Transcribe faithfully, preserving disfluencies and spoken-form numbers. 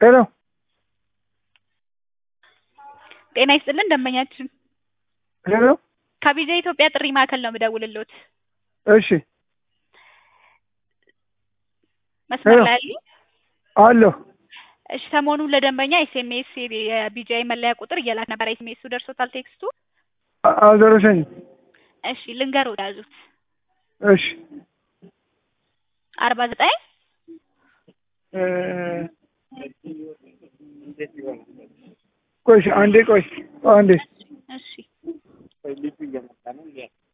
ሄሎ ጤና ይስጥልን ደንበኛችን ሄሎ ከቢጃ ኢትዮጵያ ጥሪ ማዕከል ነው የምደውልልዎት። እሺ መስመር ላይ አሉ? አለሁ። እሺ ሰሞኑን ለደንበኛ ኤስኤምኤስ የቢጃይ መለያ ቁጥር እየላክ ነበር። ኤስኤምኤሱ ደርሶታል ቴክስቱ? አልደረሰኝም። እሺ ልንገርዎት ያዙት። እሺ አርባ ዘጠኝ ቆይ አንዴ ቆይ አንዴ እሺ